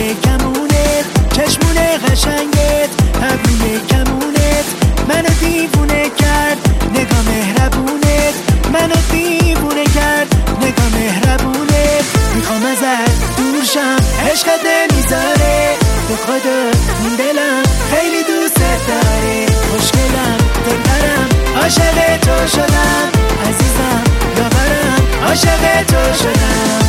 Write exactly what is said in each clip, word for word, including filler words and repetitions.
ابروی کمونت، چشمونه قشنگت، ابروی کمونت منو دیوونه کرد، نگاه مهربونت منو دیوونه کرد، نگاه مهربونت. میخوام ازت دور شم، عشقت نمیذاره، به خدا این دلم خیلی دوست داره، خوشگلم دلبرم عاشق تو شدم، عزیزم یاورم عاشق تو شدم.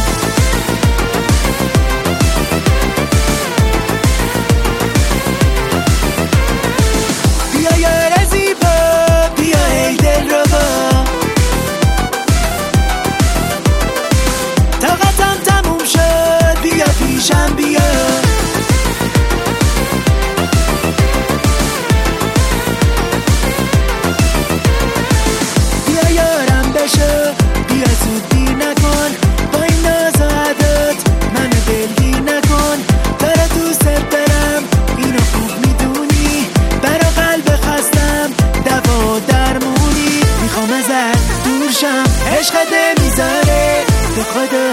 بیا یار زیبا، بیا ای دل ربا، طاقتم تموم شد، بیا پیشم بیا. بیا یارم بشو، بیا زود دیر نکن، با این ناز و عدات منو دلگیر نکن، داره دوست دارم اینو خوب میدونی، برا قلب خستم دوا و درمونی. میخوام ازت دور شم، عشقت نمیذاره، به خدا